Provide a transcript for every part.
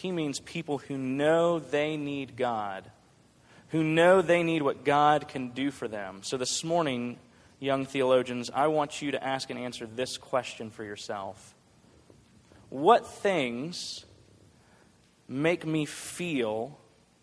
he means people who know they need God, who know they need what God can do for them. So this morning, young theologians, I want you to ask and answer this question for yourself. What things make me feel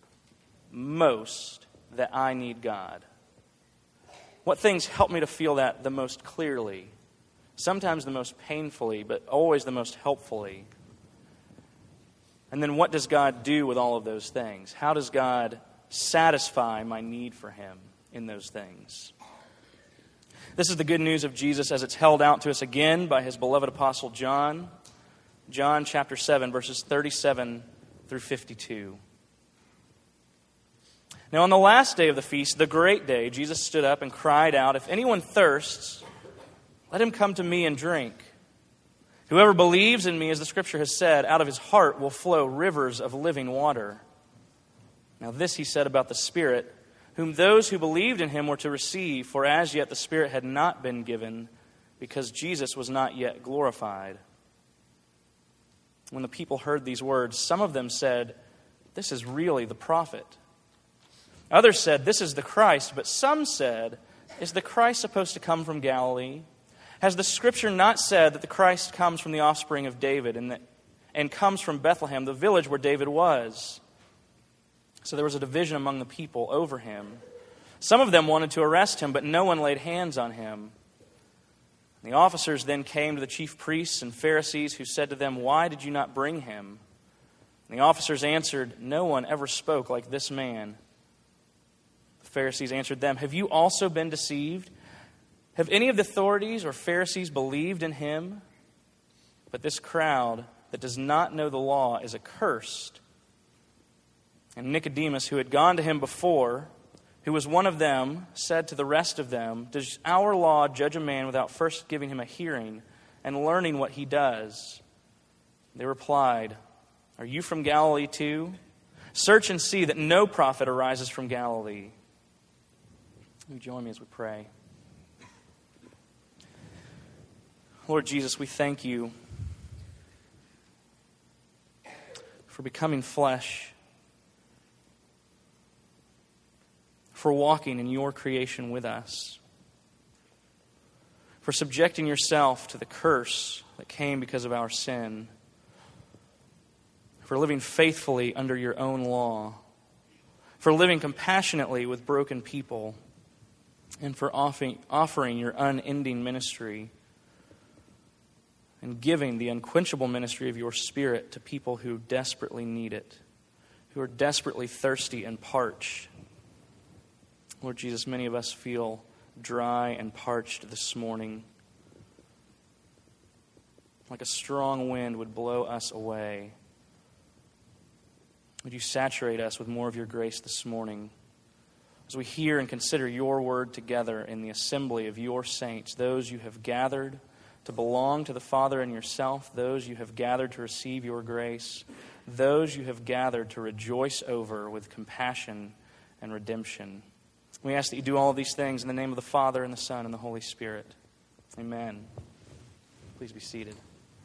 most that I need God? What things help me to feel that the most clearly? Sometimes the most painfully, but always the most helpfully. And then what does God do with all of those things? How does God satisfy my need for Him in those things? This is the good news of Jesus as it's held out to us again by His beloved apostle John. John chapter 7, verses 37 through 52. Now on the last day of the feast, the great day, Jesus stood up and cried out, "If anyone thirsts, let him come to me and drink. Whoever believes in me, as the Scripture has said, out of his heart will flow rivers of living water." Now this he said about the Spirit, whom those who believed in him were to receive, for as yet the Spirit had not been given, because Jesus was not yet glorified. When the people heard these words, some of them said, "This is really the prophet." Others said, "This is the Christ." But some said, "Is the Christ supposed to come from Galilee? Has the Scripture not said that the Christ comes from the offspring of David and comes from Bethlehem, the village where David was?" So there was a division among the people over him. Some of them wanted to arrest him, but no one laid hands on him. The officers then came to the chief priests and Pharisees, who said to them, "Why did you not bring him?" And the officers answered, "No one ever spoke like this man." The Pharisees answered them, "Have you also been deceived? Have any of the authorities or Pharisees believed in him? But this crowd that does not know the law is accursed." And Nicodemus, who had gone to him before, who was one of them, said to the rest of them, "Does our law judge a man without first giving him a hearing and learning what he does?" They replied, "Are you from Galilee too? Search and see that no prophet arises from Galilee." Will you join me as we pray? Lord Jesus, we thank you for becoming flesh, for walking in your creation with us, for subjecting yourself to the curse that came because of our sin, for living faithfully under your own law, for living compassionately with broken people, and for offering your unending ministry and giving the unquenchable ministry of your Spirit to people who desperately need it, who are desperately thirsty and parched. Lord Jesus, many of us feel dry and parched this morning, like a strong wind would blow us away. Would you saturate us with more of your grace this morning as we hear and consider your word together in the assembly of your saints, those you have gathered to belong to the Father and yourself, those you have gathered to receive your grace, those you have gathered to rejoice over with compassion and redemption. We ask that you do all of these things in the name of the Father and the Son and the Holy Spirit. Amen. Please be seated.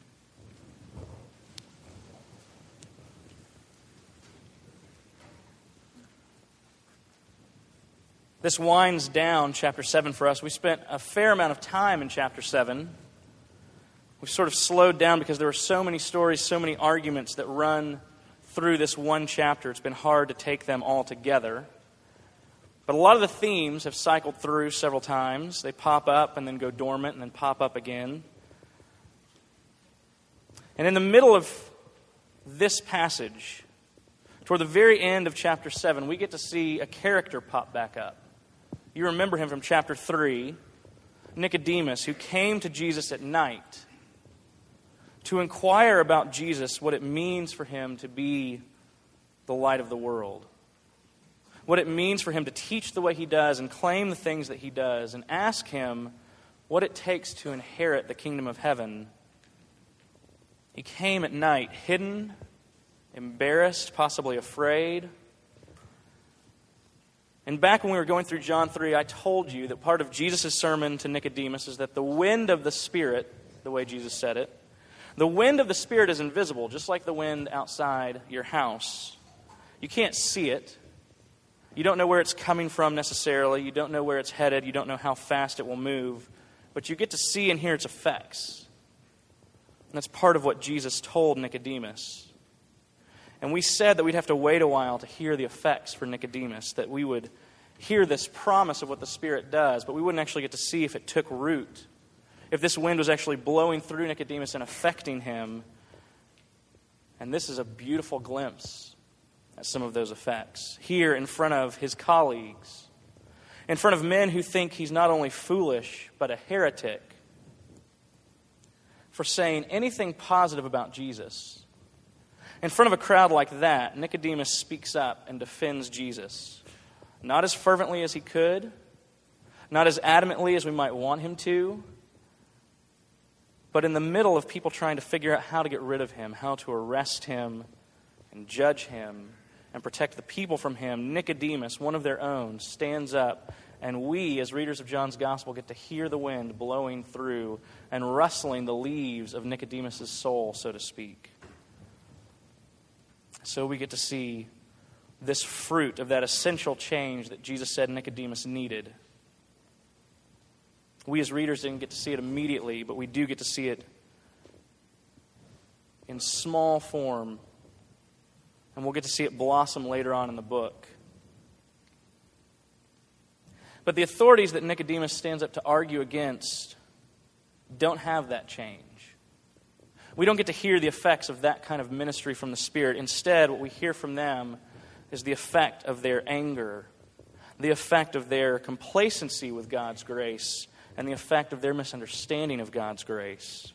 This winds down chapter 7 for us. We spent a fair amount of time in chapter 7. We've sort of slowed down because there are so many stories, so many arguments that run through this one chapter. It's been hard to take them all together. But a lot of the themes have cycled through several times. They pop up and then go dormant and then pop up again. And in the middle of this passage, toward the very end of chapter 7, we get to see a character pop back up. You remember him from chapter 3, Nicodemus, who came to Jesus at night to inquire about Jesus, what it means for him to be the light of the world, what it means for him to teach the way he does and claim the things that he does, and ask him what it takes to inherit the kingdom of heaven. He came at night, hidden, embarrassed, possibly afraid. And back when we were going through John 3, I told you that part of Jesus' sermon to Nicodemus is that the wind of the Spirit, the way Jesus said it, The wind of the Spirit is invisible, just like the wind outside your house. You can't see it. You don't know where it's coming from necessarily. You don't know where it's headed. You don't know how fast it will move. But you get to see and hear its effects. And that's part of what Jesus told Nicodemus. And we said that we'd have to wait a while to hear the effects for Nicodemus, that we would hear this promise of what the Spirit does, but we wouldn't actually get to see if it took root, if this wind was actually blowing through Nicodemus and affecting him. And this is a beautiful glimpse at some of those effects. Here in front of his colleagues, in front of men who think he's not only foolish, but a heretic for saying anything positive about Jesus. In front of a crowd like that, Nicodemus speaks up and defends Jesus. Not as fervently as he could, not as adamantly as we might want him to, but in the middle of people trying to figure out how to get rid of him, how to arrest him and judge him and protect the people from him, Nicodemus, one of their own, stands up, and we, as readers of John's Gospel, get to hear the wind blowing through and rustling the leaves of Nicodemus' soul, so to speak. So we get to see this fruit of that essential change that Jesus said Nicodemus needed. We as readers didn't get to see it immediately, but we do get to see it in small form, and we'll get to see it blossom later on in the book. But the authorities that Nicodemus stands up to argue against don't have that change. We don't get to hear the effects of that kind of ministry from the Spirit. Instead, what we hear from them is the effect of their anger, the effect of their complacency with God's grace, and the effect of their misunderstanding of God's grace.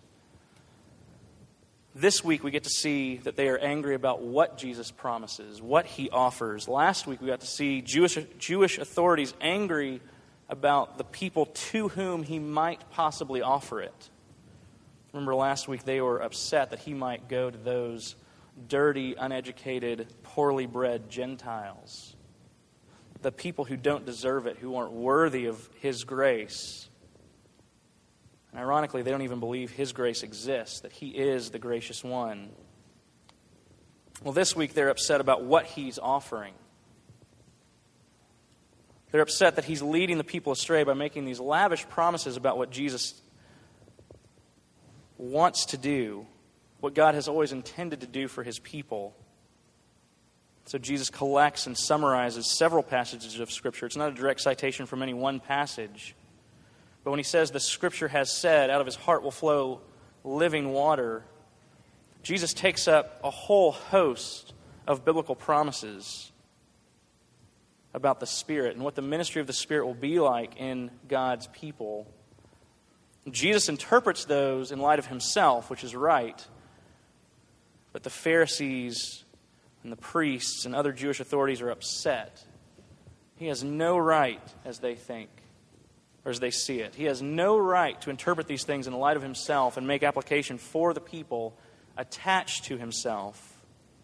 This week we get to see that they are angry about what Jesus promises, what he offers. Last week we got to see Jewish authorities angry about the people to whom he might possibly offer it. Remember last week they were upset that he might go to those dirty, uneducated, poorly bred Gentiles, the people who don't deserve it, who aren't worthy of his grace. And ironically, they don't even believe his grace exists, that he is the gracious one. Well, this week they're upset about what he's offering. They're upset that he's leading the people astray by making these lavish promises about what Jesus wants to do, what God has always intended to do for his people. So Jesus collects and summarizes several passages of Scripture. It's not a direct citation from any one passage. But when he says the Scripture has said, out of his heart will flow living water, Jesus takes up a whole host of biblical promises about the Spirit and what the ministry of the Spirit will be like in God's people. Jesus interprets those in light of himself, which is right. But the Pharisees and the priests and other Jewish authorities are upset. He has no right, as they think, or as they see it. He has no right to interpret these things in the light of himself and make application for the people attached to himself.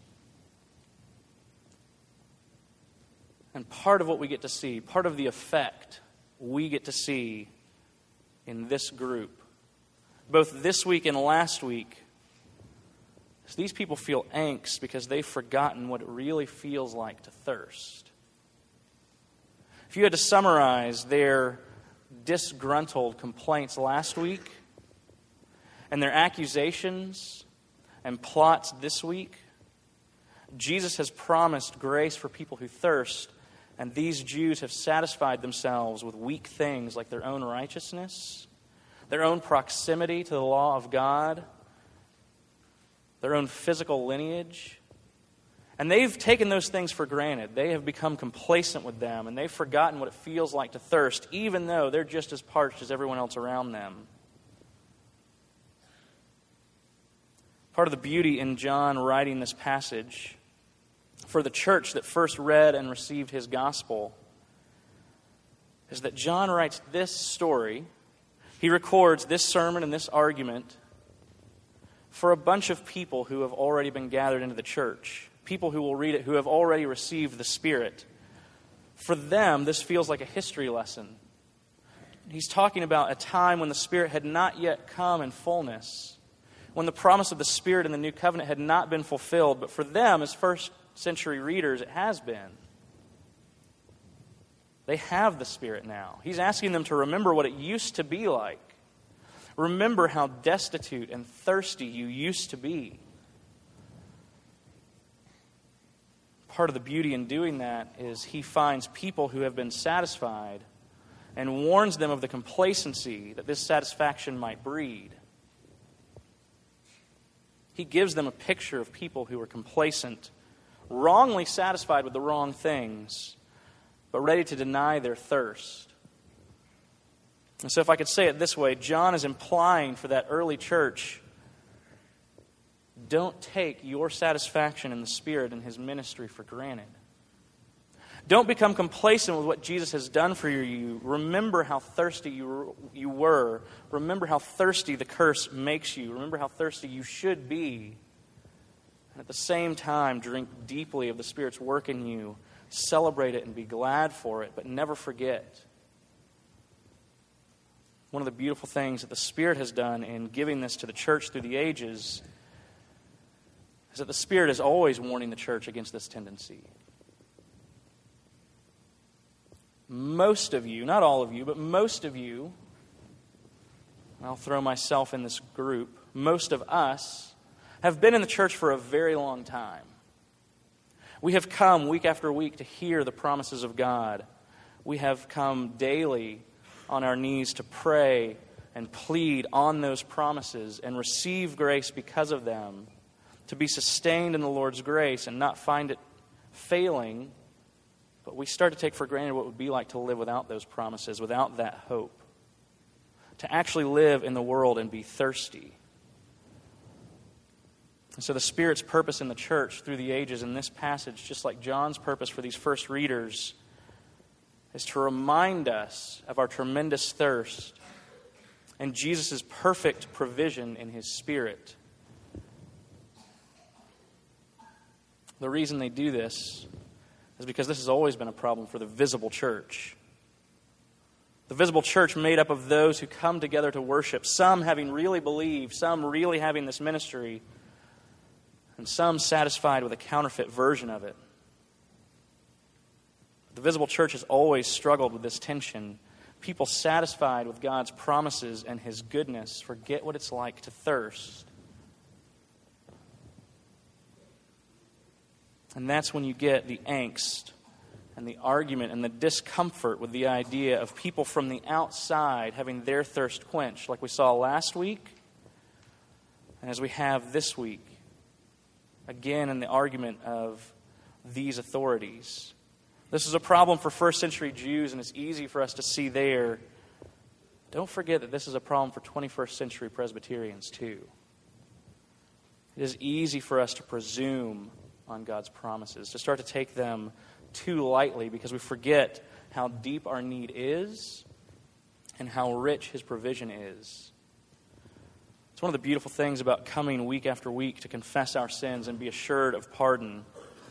And part of what we get to see, part of the effect we get to see in this group, both this week and last week, is these people feel angst because they've forgotten what it really feels like to thirst. If you had to summarize their disgruntled complaints last week and their accusations and plots this week, Jesus has promised grace for people who thirst, and these Jews have satisfied themselves with weak things like their own righteousness, their own proximity to the law of God, their own physical lineage. And they've taken those things for granted. They have become complacent with them, and they've forgotten what it feels like to thirst, even though they're just as parched as everyone else around them. Part of the beauty in John writing this passage for the church that first read and received his gospel is that John writes this story. He records this sermon and this argument for a bunch of people who have already been gathered into the church. People who will read it who have already received the Spirit. For them, this feels like a history lesson. He's talking about a time when the Spirit had not yet come in fullness, when the promise of the Spirit in the new covenant had not been fulfilled, but for them, as first century readers, it has been. They have the Spirit now. He's asking them to remember what it used to be like. Remember how destitute and thirsty you used to be. Part of the beauty in doing that is he finds people who have been satisfied and warns them of the complacency that this satisfaction might breed. He gives them a picture of people who are complacent, wrongly satisfied with the wrong things, but ready to deny their thirst. And so if I could say it this way, John is implying for that early church, don't take your satisfaction in the Spirit and His ministry for granted. Don't become complacent with what Jesus has done for you. Remember how thirsty you were. Remember how thirsty the curse makes you. Remember how thirsty you should be. And at the same time, drink deeply of the Spirit's work in you. Celebrate it and be glad for it, but never forget. One of the beautiful things that the Spirit has done in giving this to the church through the ages is that the Spirit is always warning the church against this tendency. Most of you, not all of you, but most of you, I'll throw myself in this group, most of us have been in the church for a very long time. We have come week after week to hear the promises of God. We have come daily on our knees to pray and plead on those promises and receive grace because of them, to be sustained in the Lord's grace and not find it failing. But we start to take for granted what it would be like to live without those promises, without that hope. To actually live in the world and be thirsty. And so the Spirit's purpose in the church through the ages in this passage, just like John's purpose for these first readers, is to remind us of our tremendous thirst and Jesus' perfect provision in His Spirit. The reason they do this is because this has always been a problem for the visible church. The visible church made up of those who come together to worship, some having really believed, some really having this ministry, and some satisfied with a counterfeit version of it. The visible church has always struggled with this tension. People satisfied with God's promises and His goodness forget what it's like to thirst. And that's when you get the angst and the argument and the discomfort with the idea of people from the outside having their thirst quenched, like we saw last week and as we have this week. Again, in the argument of these authorities. This is a problem for first century Jews, and it's easy for us to see there. Don't forget that this is a problem for 21st century Presbyterians too. It is easy for us to presume on God's promises, to start to take them too lightly because we forget how deep our need is and how rich His provision is. It's one of the beautiful things about coming week after week to confess our sins and be assured of pardon.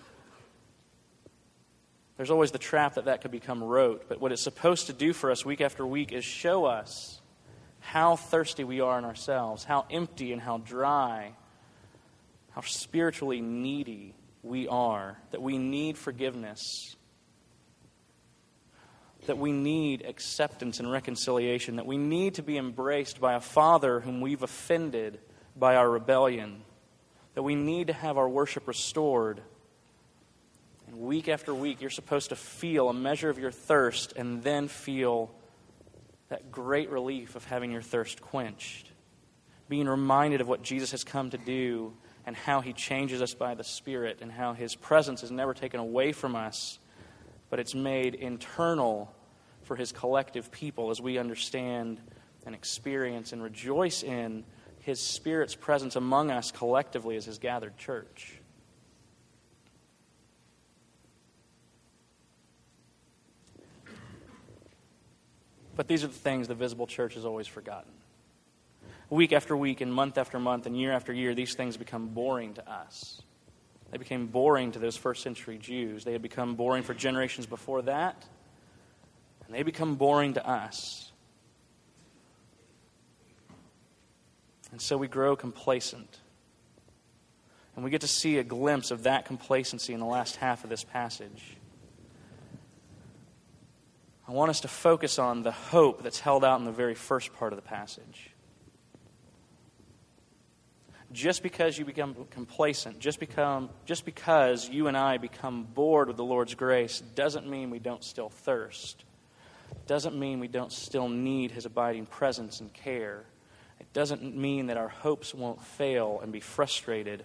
There's always the trap that could become rote, but what it's supposed to do for us week after week is show us how thirsty we are in ourselves, how empty and how dry, how spiritually needy we are, that we need forgiveness, that we need acceptance and reconciliation, that we need to be embraced by a Father whom we've offended by our rebellion, that we need to have our worship restored. And week after week, you're supposed to feel a measure of your thirst and then feel that great relief of having your thirst quenched, being reminded of what Jesus has come to do and how He changes us by the Spirit and how His presence is never taken away from us, but it's made internal for His collective people as we understand and experience and rejoice in His Spirit's presence among us collectively as His gathered church. But these are the things the visible church has always forgotten. Week after week and month after month and year after year, these things become boring to us. They became boring to those first century Jews. They had become boring for generations before that. And they become boring to us. And so we grow complacent. And we get to see a glimpse of that complacency in the last half of this passage. I want us to focus on the hope that's held out in the very first part of the passage. Just because you become complacent, just because you and I become bored with the Lord's grace, doesn't mean we don't still thirst. Doesn't mean we don't still need His abiding presence and care. It doesn't mean that our hopes won't fail and be frustrated.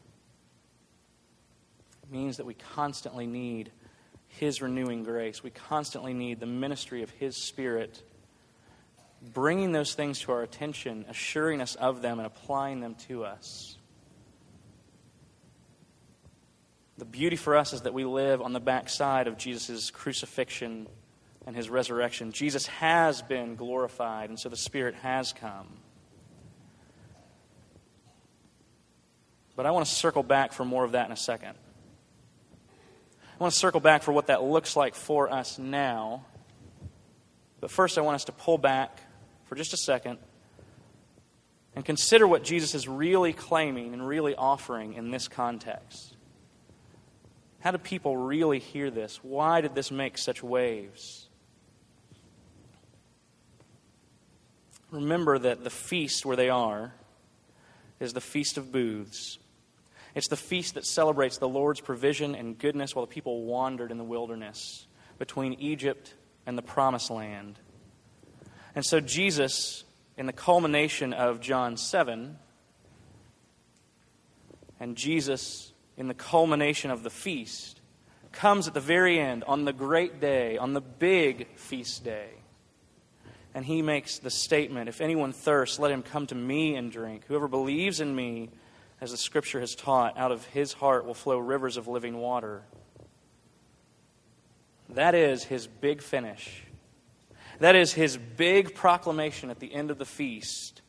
It means that we constantly need His renewing grace. We constantly need the ministry of His Spirit, bringing those things to our attention, assuring us of them, and applying them to us. The beauty for us is that we live on the backside of Jesus' crucifixion and His resurrection. Jesus has been glorified, and so the Spirit has come. But I want to circle back for more of that in a second. I want to circle back for what that looks like for us now. But first I want us to pull back for just a second and consider what Jesus is really claiming and really offering in this context. How do people really hear this? Why did this make such waves? Remember that the feast where they are is the Feast of Booths. It's the feast that celebrates the Lord's provision and goodness while the people wandered in the wilderness between Egypt and the Promised Land. And so Jesus, in the culmination of John 7, and Jesus, in the culmination of the feast, comes at the very end, on the great day, on the big feast day. And He makes the statement, "If anyone thirsts, let him come to me and drink. Whoever believes in me, as the Scripture has taught, out of his heart will flow rivers of living water." That is His big finish. That is His big proclamation at the end of the feast.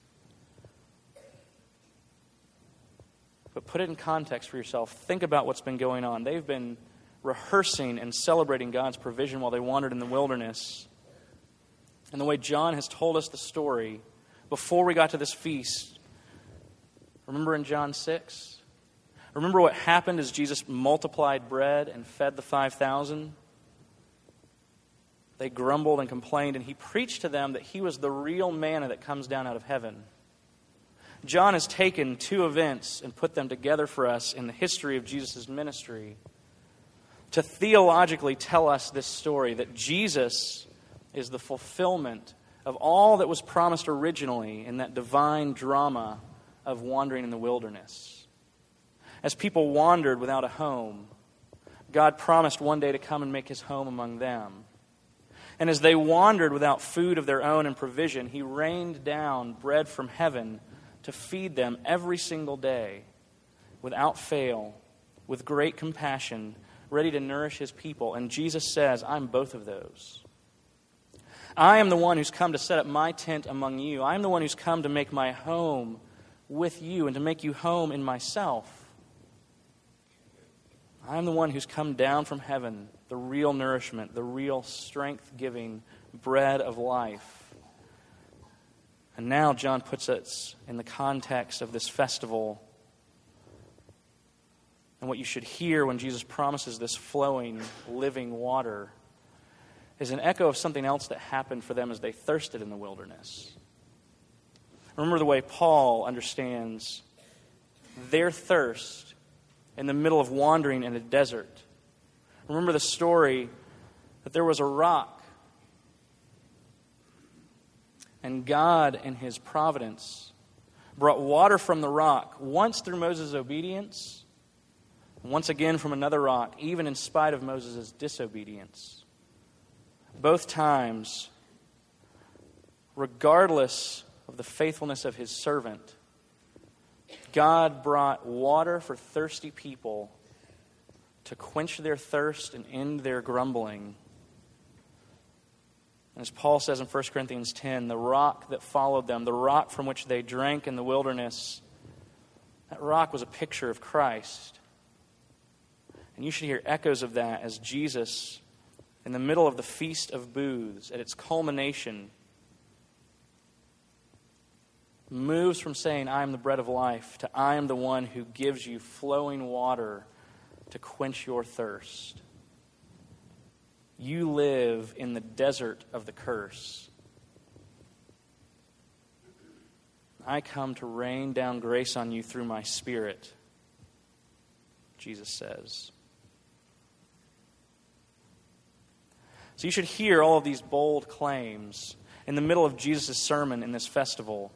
But put it in context for yourself. Think about what's been going on. They've been rehearsing and celebrating God's provision while they wandered in the wilderness. And the way John has told us the story, before we got to this feast, remember in John 6? Remember what happened as Jesus multiplied bread and fed the 5,000? They grumbled and complained, and He preached to them that He was the real manna that comes down out of heaven. John has taken two events and put them together for us in the history of Jesus' ministry to theologically tell us this story, that Jesus is the fulfillment of all that was promised originally in that divine drama of wandering in the wilderness. As people wandered without a home, God promised one day to come and make His home among them. And as they wandered without food of their own and provision, He rained down bread from heaven to feed them every single day, without fail, with great compassion, ready to nourish His people. And Jesus says, "I'm both of those. I am the one who's come to set up my tent among you. I am the one who's come to make my home with you and to make you home in myself. I am the one who's come down from heaven, the real nourishment, the real strength-giving bread of life." And now John puts us in the context of this festival and what you should hear when Jesus promises this flowing, living water is an echo of something else that happened for them as they thirsted in the wilderness. Remember the way Paul understands their thirst in the middle of wandering in a desert. Remember the story that there was a rock, and God in His providence brought water from the rock, once through Moses' obedience, and once again from another rock, even in spite of Moses' disobedience. Both times, regardless of the faithfulness of His servant, God brought water for thirsty people to quench their thirst and end their grumbling. And as Paul says in 1 Corinthians 10, the rock that followed them, the rock from which they drank in the wilderness, that rock was a picture of Christ. And you should hear echoes of that as Jesus, in the middle of the Feast of Booths, at its culmination, moves from saying, I am the bread of life, to I am the one who gives you flowing water to quench your thirst. You live in the desert of the curse. I come to rain down grace on you through my Spirit, Jesus says. So you should hear all of these bold claims in the middle of Jesus' sermon in this festival.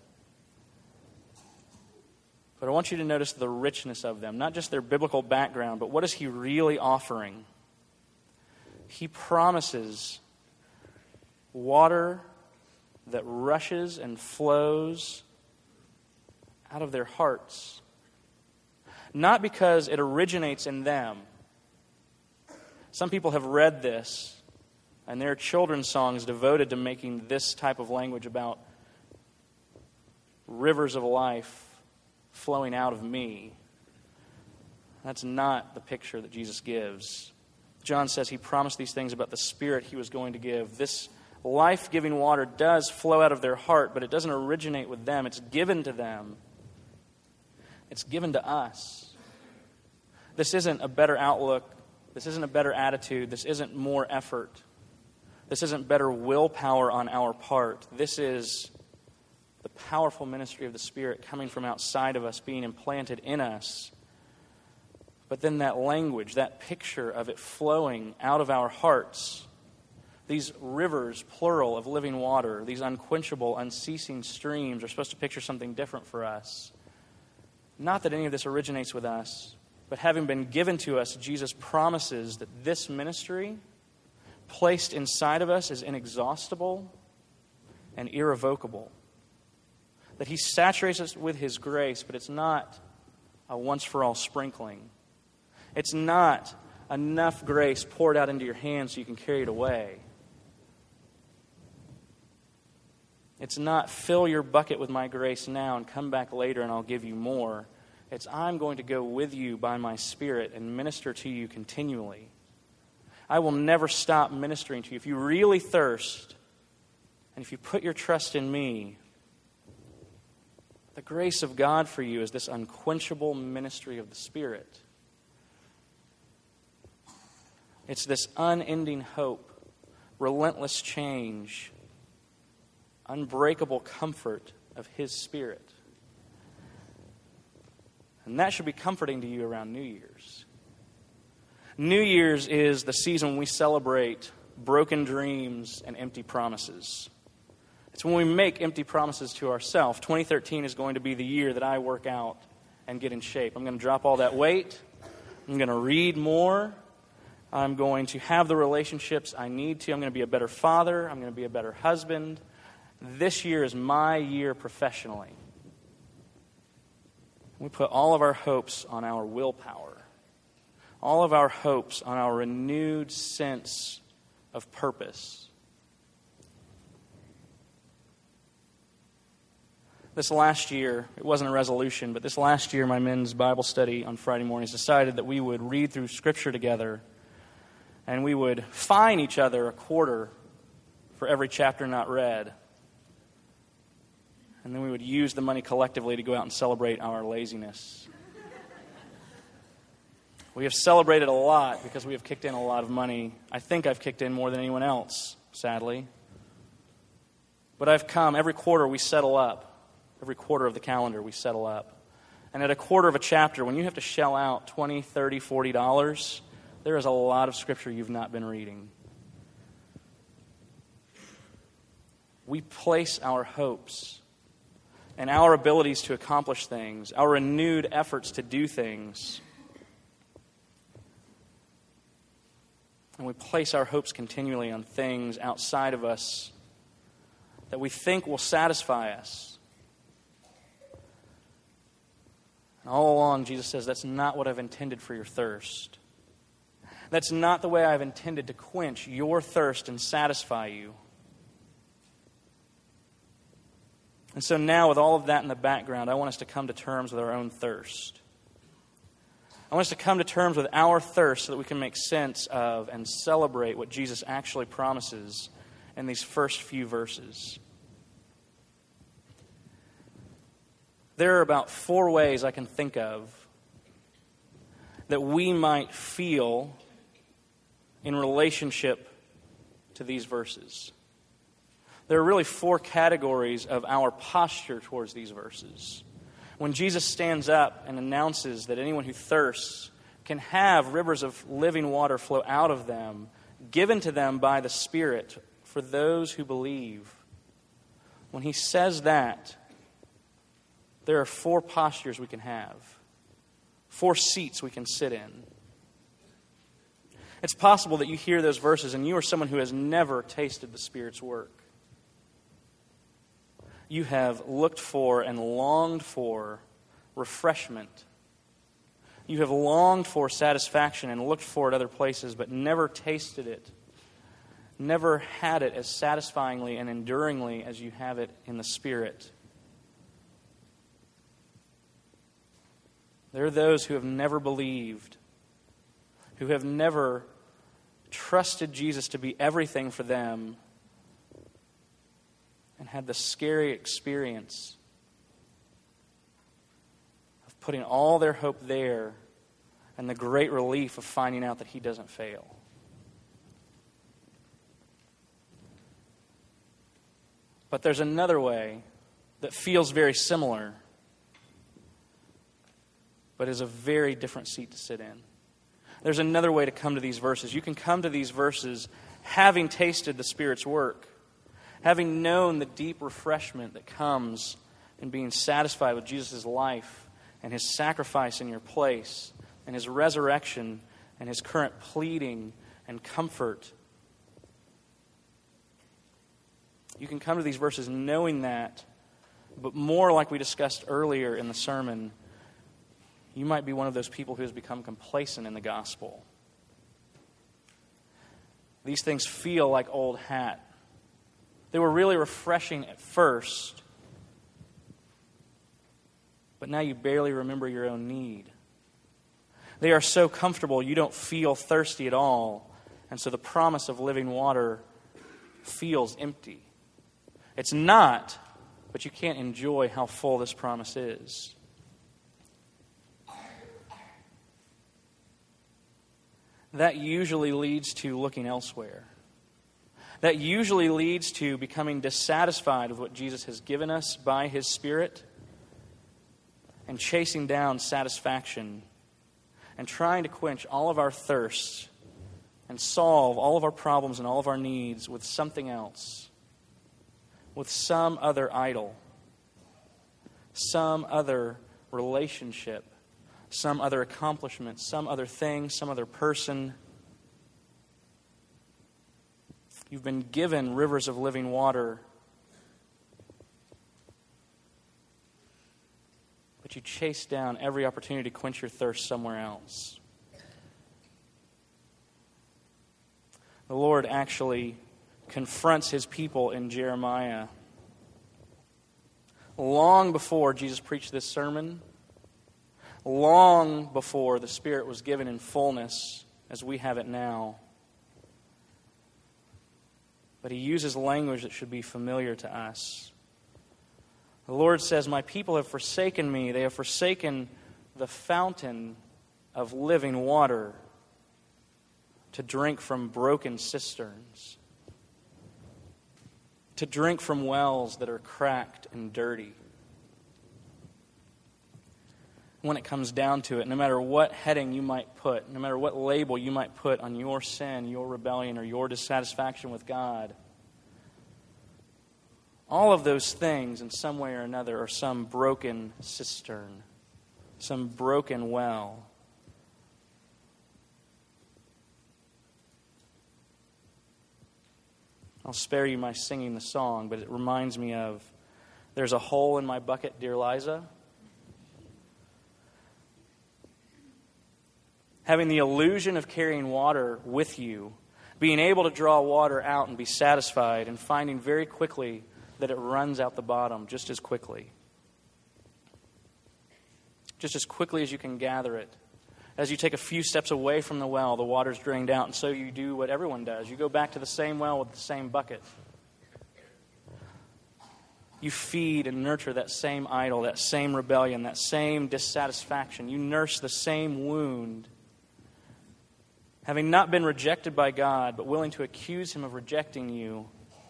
But I want you to notice the richness of them, not just their biblical background, but what is he really offering? He promises water that rushes and flows out of their hearts. Not because it originates in them. Some people have read this, and there are children's songs devoted to making this type of language about rivers of life flowing out of me. That's not the picture that Jesus gives. John says he promised these things about the Spirit he was going to give. This life-giving water does flow out of their heart, but it doesn't originate with them. It's given to them. It's given to us. This isn't a better outlook. This isn't a better attitude. This isn't more effort. This isn't better willpower on our part. This is the powerful ministry of the Spirit coming from outside of us, being implanted in us. But then that language, that picture of it flowing out of our hearts, these rivers, plural, of living water, these unquenchable, unceasing streams are supposed to picture something different for us. Not that any of this originates with us, but having been given to us, Jesus promises that this ministry, placed inside of us, is inexhaustible and irrevocable. That he saturates us with his grace, but it's not a once-for-all sprinkling. It's not enough grace poured out into your hands so you can carry it away. It's not fill your bucket with my grace now and come back later and I'll give you more. It's I'm going to go with you by my Spirit and minister to you continually. I will never stop ministering to you. If you really thirst and if you put your trust in me, the grace of God for you is this unquenchable ministry of the Spirit. It's this unending hope, relentless change, unbreakable comfort of His Spirit. And that should be comforting to you around New Year's. New Year's is the season when we celebrate broken dreams and empty promises. It's when we make empty promises to ourselves. 2013 is going to be the year that I work out and get in shape. I'm going to drop all that weight. I'm going to read more. I'm going to have the relationships I need to. I'm going to be a better father. I'm going to be a better husband. This year is my year professionally. We put all of our hopes on our willpower. All of our hopes on our renewed sense of purpose. This last year, it wasn't a resolution, but this last year, my men's Bible study on Friday mornings decided that we would read through Scripture together and we would fine each other a quarter for every chapter not read. And then we would use the money collectively to go out and celebrate our laziness. We have celebrated a lot because we have kicked in a lot of money. I think I've kicked in more than anyone else, sadly. But I've come, every quarter we settle up. Every quarter of the calendar we settle up. And at a quarter of a chapter, when you have to shell out $20, $30, $40, there is a lot of Scripture you've not been reading. We place our hopes and our abilities to accomplish things, our renewed efforts to do things. And we place our hopes continually on things outside of us that we think will satisfy us. And all along, Jesus says, that's not what I've intended for your thirst. That's not the way I've intended to quench your thirst and satisfy you. And so now, with all of that in the background, I want us to come to terms with our own thirst. I want us to come to terms with our thirst so that we can make sense of and celebrate what Jesus actually promises in these first few verses. there are about 4 ways I can think of that we might feel in relationship to these verses. There are really 4 categories of our posture towards these verses. When Jesus stands up and announces that anyone who thirsts can have rivers of living water flow out of them, given to them by the Spirit for those who believe. When he says that, there are 4 postures we can have, 4 seats we can sit in. It's possible that you hear those verses and you are someone who has never tasted the Spirit's work. You have looked for and longed for refreshment. You have longed for satisfaction and looked for it other places, but never tasted it. Never had it as satisfyingly and enduringly as you have it in the Spirit. There are those who have never believed, who have never trusted Jesus to be everything for them, and had the scary experience of putting all their hope there and the great relief of finding out that He doesn't fail. But there's another way that feels very similar, but is a very different seat to sit in. There's another way to come to these verses. You can come to these verses having tasted the Spirit's work, having known the deep refreshment that comes in being satisfied with Jesus' life and His sacrifice in your place and His resurrection and His current pleading and comfort. You can come to these verses knowing that, but more like we discussed earlier in the sermon, you might be one of those people who has become complacent in the gospel. These things feel like old hat. They were really refreshing at first, but now you barely remember your own need. They are so comfortable you don't feel thirsty at all, and so the promise of living water feels empty. It's not, but you can't enjoy how full this promise is. That usually leads to looking elsewhere. That usually leads to becoming dissatisfied with what Jesus has given us by His Spirit and chasing down satisfaction and trying to quench all of our thirsts and solve all of our problems and all of our needs with something else, with some other idol, some other relationship, some other accomplishment, some other thing, some other person. You've been given rivers of living water, but you chase down every opportunity to quench your thirst somewhere else. The Lord actually confronts His people in Jeremiah. Long before Jesus preached this sermon, long before the Spirit was given in fullness as we have it now. But He uses language that should be familiar to us. The Lord says, "My people have forsaken me. They have forsaken the fountain of living water to drink from broken cisterns, to drink from wells that are cracked and dirty." When it comes down to it, no matter what heading you might put, no matter what label you might put on your sin, your rebellion, or your dissatisfaction with God, all of those things in some way or another are some broken cistern, some broken well. I'll spare you my singing the song, but it reminds me of, "There's a hole in my bucket, dear Liza." Having the illusion of carrying water with you, being able to draw water out and be satisfied, and finding very quickly that it runs out the bottom just as quickly. Just as quickly as you can gather it. As you take a few steps away from the well, the water's drained out, and so you do what everyone does. You go back to the same well with the same bucket. you feed and nurture that same idol, that same rebellion, that same dissatisfaction. You nurse the same wound. Having not been rejected by God, but willing to accuse Him of rejecting you.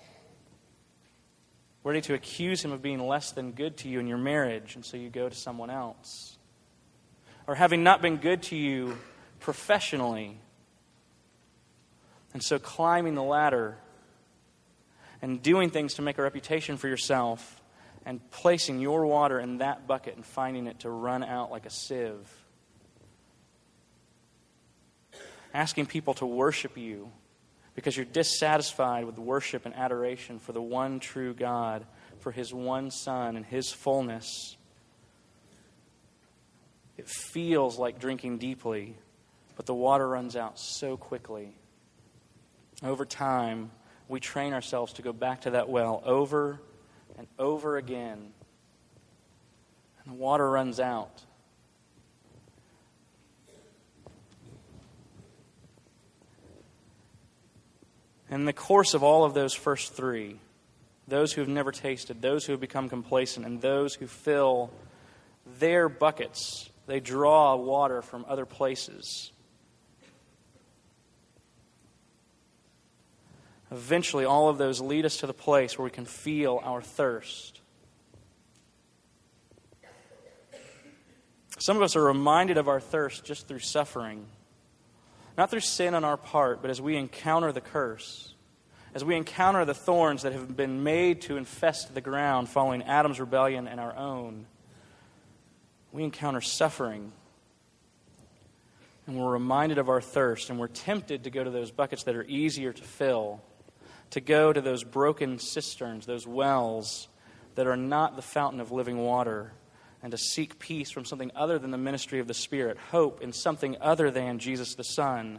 Ready to accuse Him of being less than good to you in your marriage, and so you go to someone else. Or having not been good to you professionally, and so climbing the ladder and doing things to make a reputation for yourself and placing your water in that bucket and finding it to run out like a sieve. Asking people to worship you because you're dissatisfied with worship and adoration for the one true God, for His one Son and His fullness. It feels like drinking deeply, but the water runs out so quickly. Over time, we train ourselves to go back to that well over and over again. And the water runs out. In the course of all of those first three, those who have never tasted, those who have become complacent, and those who fill their buckets, they draw water from other places. Eventually, all of those lead us to the place where we can feel our thirst. Some of us are reminded of our thirst just through suffering. Not through sin on our part, but as we encounter the curse. As we encounter the thorns that have been made to infest the ground following Adam's rebellion and our own. We encounter suffering. And we're reminded of our thirst. And we're tempted to go to those buckets that are easier to fill. To go to those broken cisterns, those wells that are not the fountain of living water, and to seek peace from something other than the ministry of the Spirit, hope in something other than Jesus the Son.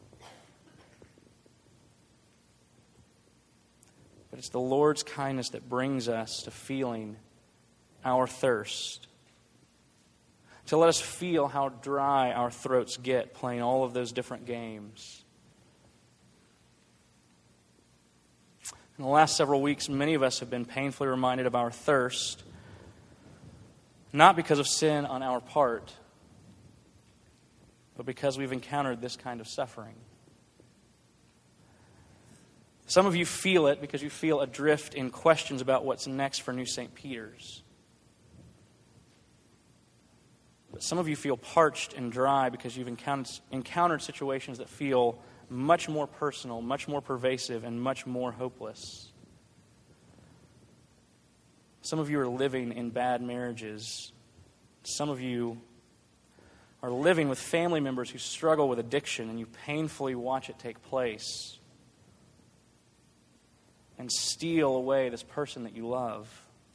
But it's the Lord's kindness that brings us to feeling our thirst. To let us feel how dry our throats get playing all of those different games. In the last several weeks, many of us have been painfully reminded of our thirst, not because of sin on our part, but because we've encountered this kind of suffering. Some of you feel it because you feel adrift in questions about what's next for New St. Peter's. But some of you feel parched and dry because you've encountered situations that feel much more personal, much more pervasive, and much more hopeless. Some of you are living in bad marriages. Some of you are living with family members who struggle with addiction, and you painfully watch it take place and steal away this person that you love.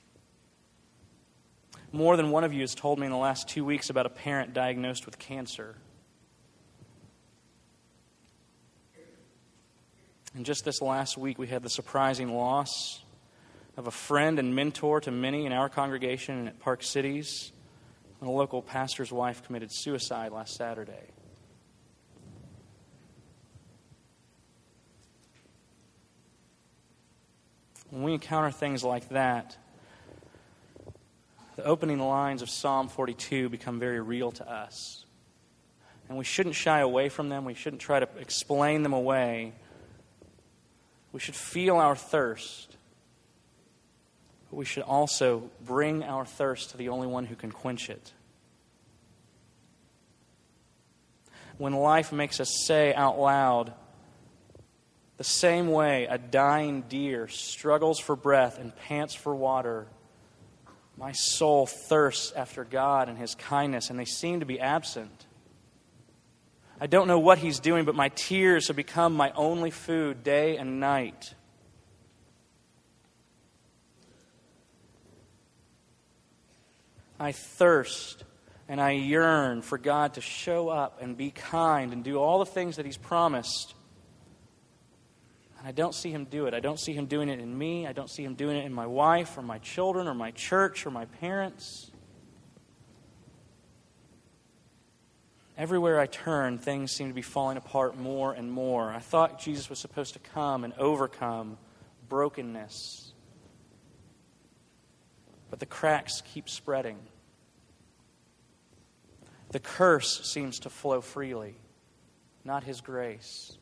More than one of you has told me in the last 2 weeks about a parent diagnosed with cancer. And just this last week, we had the surprising loss of a friend and mentor to many in our congregation and at Park Cities, when a local pastor's wife committed suicide last Saturday. When we encounter things like that, the opening lines of Psalm 42 become very real to us. And we shouldn't shy away from them. We shouldn't try to explain them away. We should feel our thirst, but we should also bring our thirst to the only one who can quench it. When life makes us say out loud, the same way a dying deer struggles for breath and pants for water, my soul thirsts after God and His kindness, and they seem to be absent. I don't know what He's doing, but my tears have become my only food day and night. I thirst and I yearn for God to show up and be kind and do all the things that He's promised. And I don't see Him do it. I don't see Him doing it in me. I don't see Him doing it in my wife or my children or my church or my parents. Everywhere I turn, things seem to be falling apart more and more. I thought Jesus was supposed to come and overcome brokenness. but the cracks keep spreading. The curse seems to flow freely, not His grace.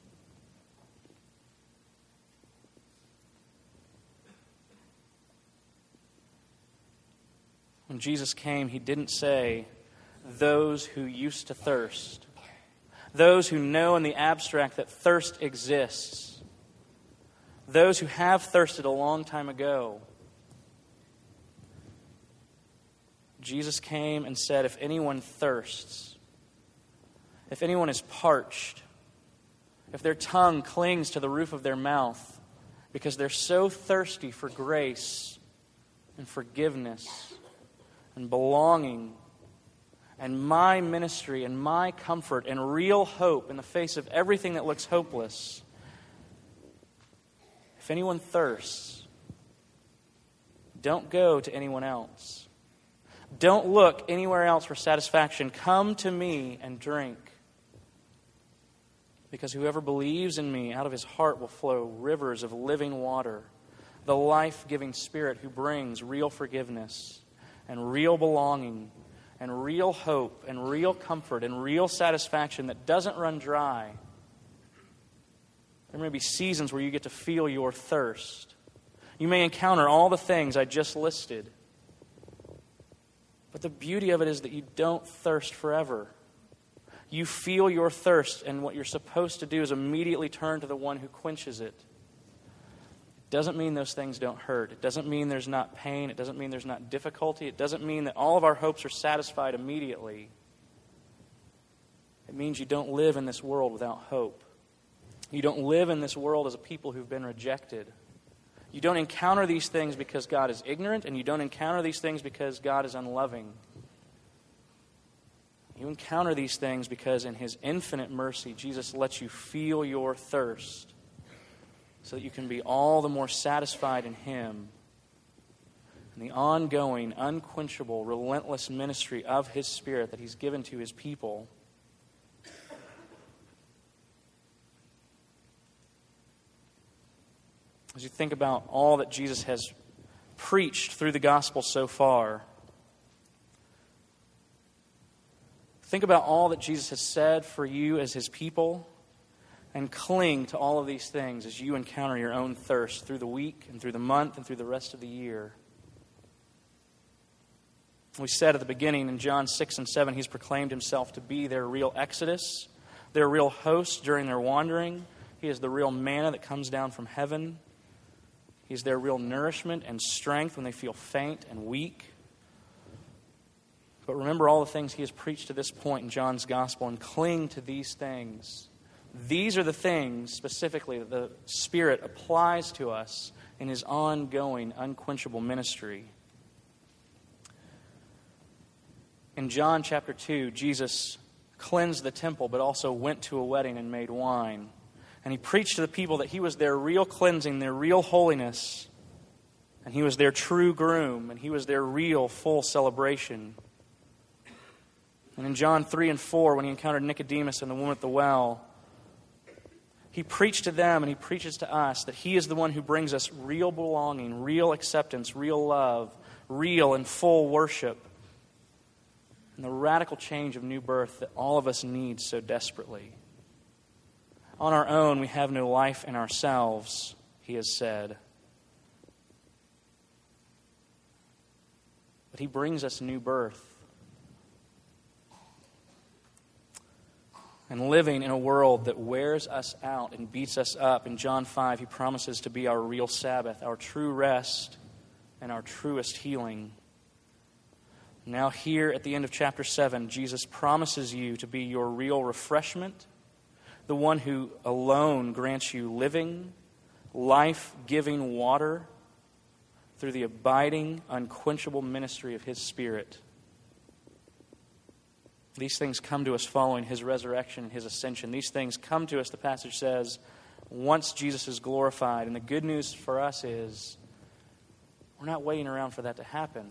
When Jesus came, He didn't say, those who used to thirst, those who know in the abstract that thirst exists, those who have thirsted a long time ago. Jesus came and said, if anyone thirsts, if anyone is parched, if their tongue clings to the roof of their mouth because they're so thirsty for grace and forgiveness and belonging and my ministry and my comfort and real hope in the face of everything that looks hopeless, if anyone thirsts, don't go to anyone else. Don't look anywhere else for satisfaction. Come to me and drink. Because whoever believes in me, out of his heart will flow rivers of living water, the life-giving Spirit who brings real forgiveness and real belonging and real hope and real comfort and real satisfaction that doesn't run dry. There may be seasons where you get to feel your thirst. You may encounter all the things I just listed. But the beauty of it is that you don't thirst forever. You feel your thirst, and what you're supposed to do is immediately turn to the one who quenches it. It doesn't mean those things don't hurt. It doesn't mean there's not pain. It doesn't mean there's not difficulty. It doesn't mean that all of our hopes are satisfied immediately. It means you don't live in this world without hope. You don't live in this world as a people who've been rejected. You don't encounter these things because God is ignorant, and you don't encounter these things because God is unloving. You encounter these things because in His infinite mercy, Jesus lets you feel your thirst so that you can be all the more satisfied in Him and the ongoing, unquenchable, relentless ministry of His Spirit that He's given to His people. As you think about all that Jesus has preached through the gospel so far, think about all that Jesus has said for you as His people, and cling to all of these things as you encounter your own thirst through the week and through the month and through the rest of the year. We said at the beginning in John 6 and 7, He's proclaimed Himself to be their real exodus, their real host during their wandering. He is the real manna that comes down from heaven. He's their real nourishment and strength when they feel faint and weak. But remember all the things He has preached to this point in John's gospel and cling to these things. These are the things specifically that the Spirit applies to us in His ongoing, unquenchable ministry. In John chapter 2, Jesus cleansed the temple but also went to a wedding and made wine. And He preached to the people that He was their real cleansing, their real holiness. And He was their true groom, and He was their real full celebration. And in John 3 and 4, when He encountered Nicodemus and the woman at the well, He preached to them and He preaches to us that He is the one who brings us real belonging, real acceptance, real love, real and full worship, and the radical change of new birth that all of us need so desperately. On our own, we have no life in ourselves, He has said. But He brings us new birth. And living in a world that wears us out and beats us up, in John 5, He promises to be our real Sabbath, our true rest, and our truest healing. Now here at the end of chapter 7, Jesus promises you to be your real refreshment, the one who alone grants you living, life-giving water through the abiding, unquenchable ministry of His Spirit. These things come to us following His resurrection and His ascension. These things come to us, the passage says, once Jesus is glorified. And the good news for us is we're not waiting around for that to happen.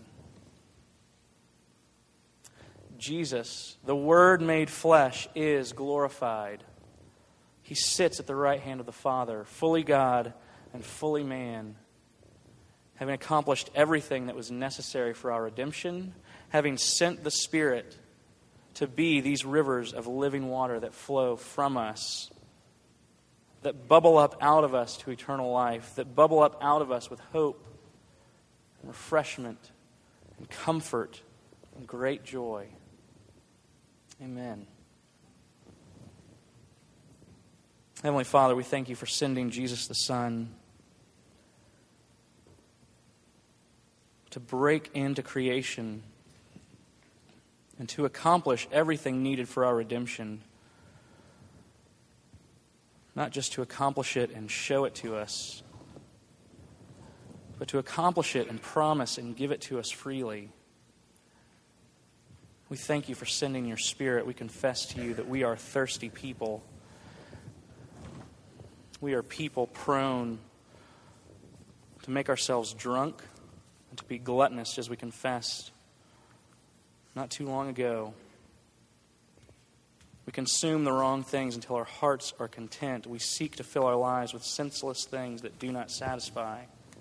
Jesus, the Word made flesh, is glorified. He sits at the right hand of the Father, fully God and fully man. having accomplished everything that was necessary for our redemption, having sent the Spirit to be these rivers of living water that flow from us, that bubble up out of us to eternal life, that bubble up out of us with hope and refreshment and comfort and great joy. Amen. Heavenly Father, we thank you for sending Jesus the Son to break into creation and to accomplish everything needed for our redemption. Not just to accomplish it and show it to us, but to accomplish it and promise and give it to us freely. We thank you for sending your Spirit. We confess to you that we are thirsty people. We are people prone to make ourselves drunk and to be gluttonous, as we confessed not too long ago. We consume the wrong things until our hearts are content. We seek to fill our lives with senseless things that do not satisfy.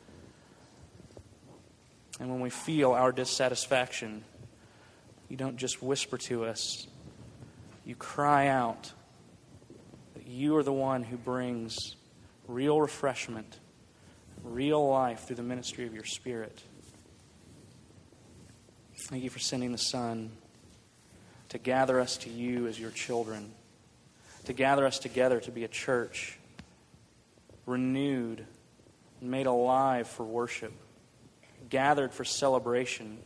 And when we feel our dissatisfaction, you don't just whisper to us. You cry out that you are the one who brings real refreshment, real life through the ministry of your Spirit. Thank you for sending the Son to gather us to you as your children, to gather us together to be a church renewed and made alive for worship, gathered for celebration.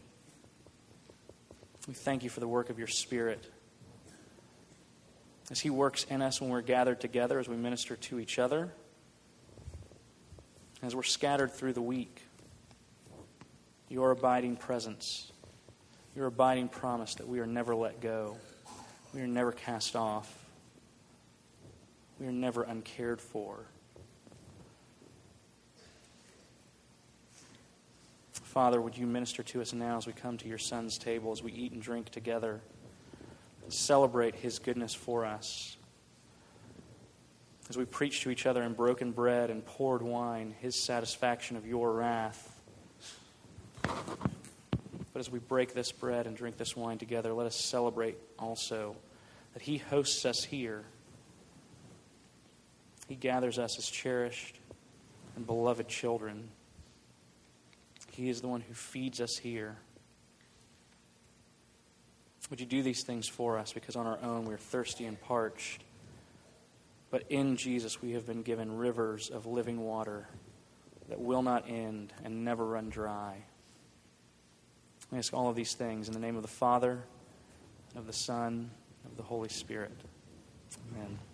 We thank you for the work of your Spirit as He works in us when we're gathered together, as we minister to each other, as we're scattered through the week. Your abiding presence, your abiding promise that we are never let go, we are never cast off, we are never uncared for. Father, would you minister to us now as we come to your Son's table, as we eat and drink together, and celebrate his goodness for us. As we preach to each other in broken bread and poured wine, his satisfaction of your wrath. But as we break this bread and drink this wine together, let us celebrate also that he hosts us here. He gathers us as cherished and beloved children. He is the one who feeds us here. Would you do these things for us? Because on our own we are thirsty and parched. But in Jesus we have been given rivers of living water that will not end and never run dry. I ask all of these things in the name of the Father, of the Son, of the Holy Spirit. Amen.